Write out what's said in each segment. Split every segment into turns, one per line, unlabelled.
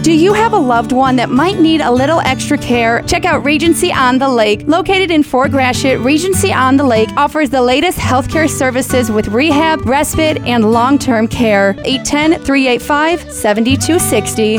Do you have a loved one that might need a little extra care? Check out Regency on the Lake. Located in Fort Gratiot, Regency on the Lake offers the latest healthcare services with rehab, respite, and long-term care. 810-385-7260.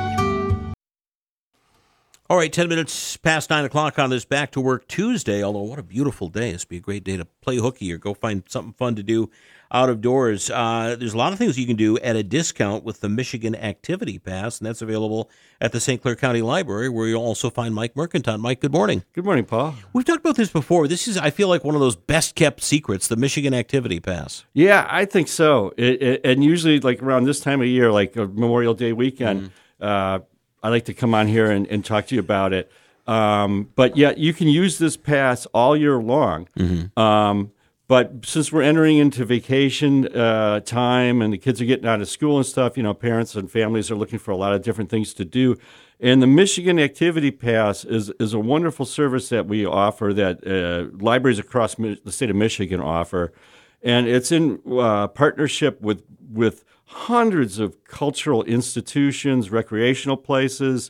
All right, 10 minutes past 9 o'clock on this Back to Work Tuesday, although what a beautiful day. This would be a great day to play hooky or go find something fun to do out of doors. There's a lot of things you can do at a discount with the Michigan Activity Pass, and that's available at the St. Clair County Library, where you'll also find Mike Mercantile. Mike, good morning.
Good morning, Paul.
We've talked about this before. This is, I feel like, one of those best-kept secrets, the Michigan Activity Pass.
Yeah, I think so. And usually, like around this time of year, like Memorial Day weekend, I like to come on here and talk to you about it. But yeah, you can use this pass all year long. But since we're entering into vacation time and the kids are getting out of school and stuff, parents and families are looking for a lot of different things to do. And the Michigan Activity Pass is a wonderful service that we offer that libraries across the state of Michigan offer. And it's in partnership with hundreds of cultural institutions, recreational places,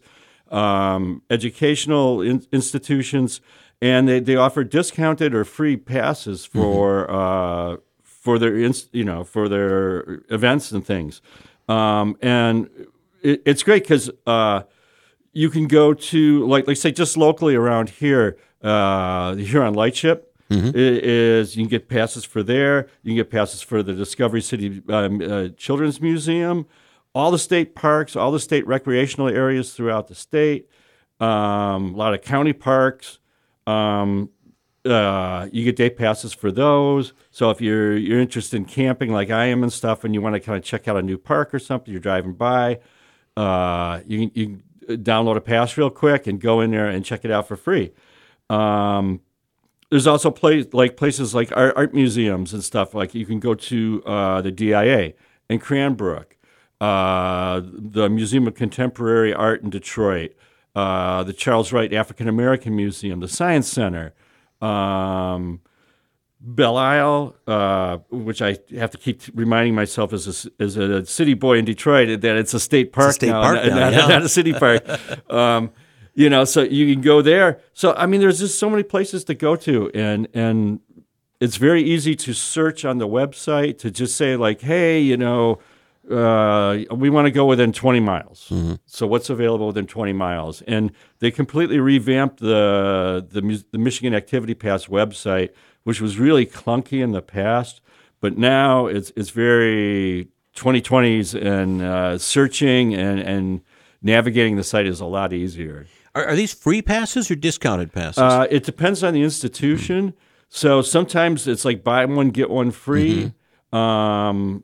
educational institutions, and they offer discounted or free passes for their for their events and things. And it's great because you can go to like say just locally around here, the Huron Lightship. Is you can get passes for there. You can get passes for the Discovery City Children's Museum, all the state parks, all the state recreational areas throughout the state, a lot of county parks. You get day passes for those. So if you're interested in camping like I am and stuff, and you want to kind of check out a new park or something, you're driving by, you can download a pass real quick and go in there and check it out for free. There's also places like art museums and stuff. Like you can go to the DIA in Cranbrook, the Museum of Contemporary Art in Detroit, the Charles Wright African American Museum, the Science Center, Belle Isle, which I have to keep reminding myself as a city boy in Detroit that it's a state park not a city park. So you can go there. So, I mean, there's just so many places to go to, and it's very easy to search on the website to just say, like, hey, we want to go within 20 miles. So what's available within 20 miles? And they completely revamped the Michigan Activity Pass website, which was really clunky in the past, but now it's very 2020s, and searching and navigating the site is a lot easier.
Are these free passes or discounted passes?
It depends on the institution. So sometimes it's like buy one, get one free. So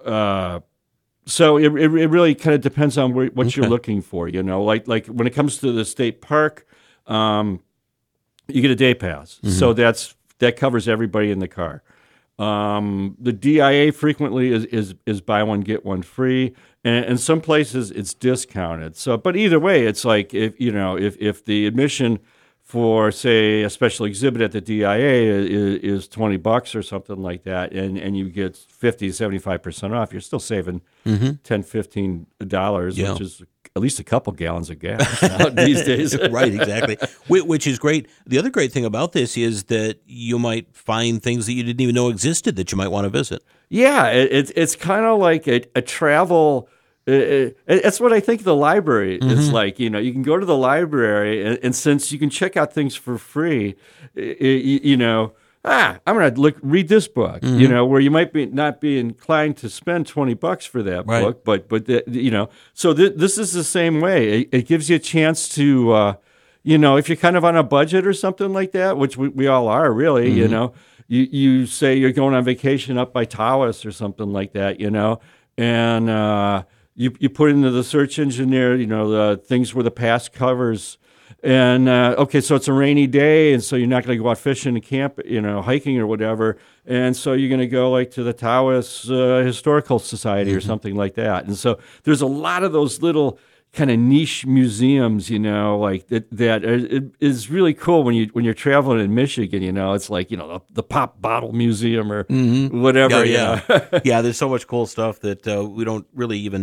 it really kind of depends on what you're looking for. Like when it comes to the state park, you get a day pass. So that covers everybody in the car. The DIA frequently is buy one, get one free. And some places it's discounted. So, but either way, it's like if the admission for, say, a special exhibit at the DIA is $20 or something like that, and you get 50-75% off, you're still saving $10-15, which is at least a couple gallons of gas out these days.
Right, exactly. Which is great. The other great thing about this is that you might find things that you didn't even know existed that you might want to visit.
Yeah, it's kind of like a travel. That's what I think the library is like. You can go to the library, and since you can check out things for free, I'm going to read this book. Where you might not be inclined to spend $20 for that book, but So this is the same way. It gives you a chance to, if you're kind of on a budget or something like that, which we all are, really. You say you're going on vacation up by Tawas or something like that, and you put into the search engine there, the things where the pass covers, and so it's a rainy day, and so you're not going to go out fishing and camp, hiking or whatever, and so you're going to go like to the Tawas Historical Society or something like that, and so there's a lot of those little kind of niche museums, like that is really cool when you're traveling in Michigan. It's like the Pop Bottle Museum or whatever.
Yeah. There's so much cool stuff that we don't really even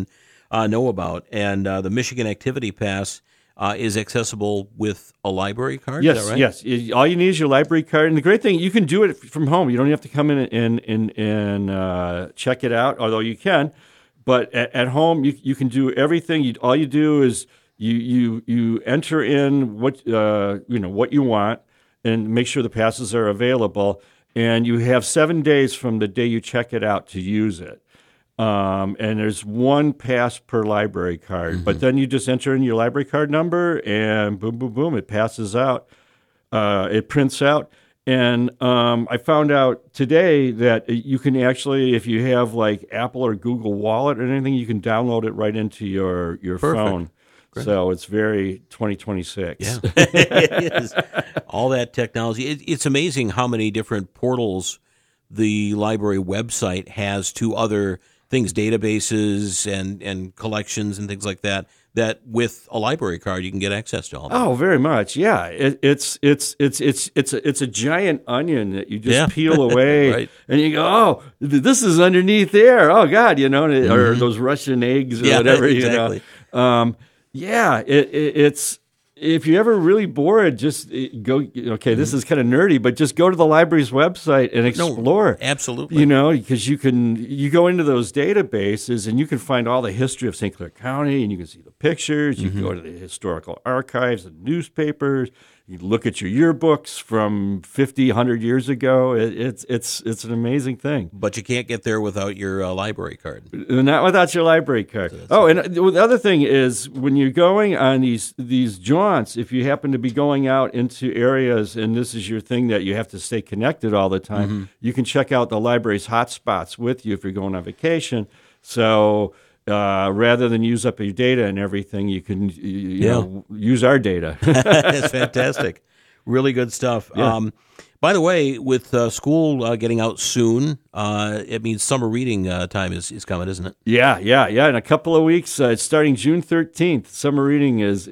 know about. And the Michigan Activity Pass is accessible with a library card.
Yes,
is that right?
yes. All you need is your library card, and the great thing, you can do it from home. You don't have to come in and check it out, although you can. But at home, you can do everything. All you do is you enter in what what you want, and make sure the passes are available. And you have 7 days from the day you check it out to use it. And there's one pass per library card. But then you just enter in your library card number, and boom, boom, boom, it passes out. It prints out. And I found out today that you can actually, if you have like Apple or Google Wallet or anything, you can download it right into your phone. Great. So it's very 2026.
Yeah, it is. All that technology. It's amazing how many different portals the library website has to other things, databases and collections and things like that. That with a library card you can get access to all that.
Oh, very much. Yeah, it's a giant onion that you just peel away,
right.
And you go, oh, this is underneath there. Oh God, or those Russian eggs or whatever.
Exactly.
It's if you're ever really bored, just go. Okay, this is kind of nerdy, but just go to the library's website and explore.
No, absolutely.
Because you go into those databases and you can find all the history of St. Clair County, and you can see the pictures. You can go to the historical archives, the newspapers. You look at your yearbooks from 50, 100 years ago. It's an amazing thing.
But you can't get there without your library card.
Not without your library card. And the other thing is, when you're going on these jaunts, if you happen to be going out into areas and this is your thing that you have to stay connected all the time, you can check out the library's hotspots with you if you're going on vacation. So rather than use up your data and everything, you can use our data.
That's fantastic. Really good stuff.
Yeah.
By the way, with school getting out soon, it means summer reading time is coming, isn't it?
Yeah. In a couple of weeks, it's starting June 13th. Summer reading it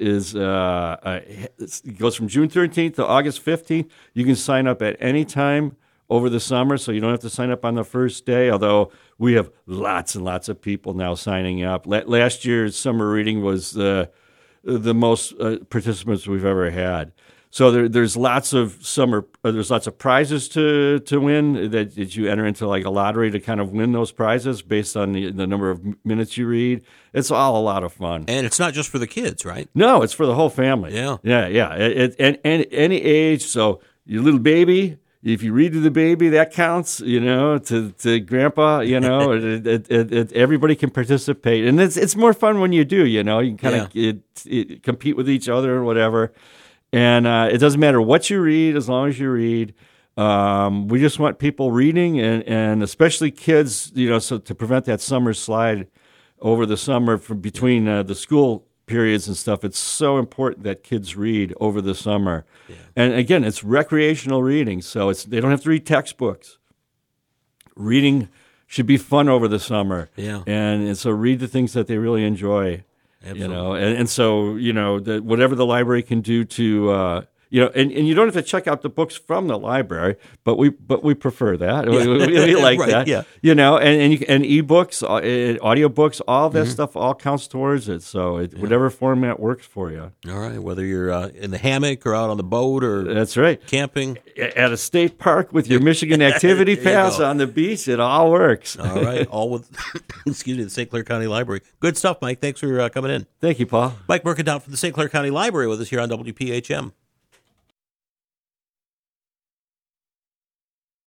goes from June 13th to August 15th. You can sign up at any time over the summer, so you don't have to sign up on the first day, although we have lots and lots of people now signing up. Last year's summer reading was the most participants we've ever had. So there's lots of prizes to win that you enter into like a lottery to kind of win those prizes based on the number of minutes you read. It's all a lot of fun.
And it's not just for the kids, right?
No, it's for the whole family.
Yeah.
And any age, so your little baby, if you read to the baby, that counts, to grandpa, everybody can participate. And it's more fun when you do, you can kind of compete with each other or whatever. And it doesn't matter what you read as long as you read. We just want people reading and especially kids, so to prevent that summer slide over the summer from between the school periods and stuff. It's so important that kids read over the summer. Yeah. And again, it's recreational reading, so they don't have to read textbooks. Reading should be fun over the summer.
Yeah.
And so read the things that they really enjoy.
Absolutely.
And so, whatever the library can do to and you don't have to check out the books from the library, but we prefer that.
Yeah.
We like
right,
that.
Yeah.
And ebooks, audiobooks, all that stuff all counts towards it. So whatever format works for you.
All right, whether you're in the hammock or out on the boat or
that's right,
camping
at a state park with your Michigan Activity Pass on the beach, it all works.
All right, all with the St. Clair County Library. Good stuff, Mike. Thanks for coming in.
Thank you, Paul.
Mike Mercadante from the St. Clair County Library with us here on WPHM.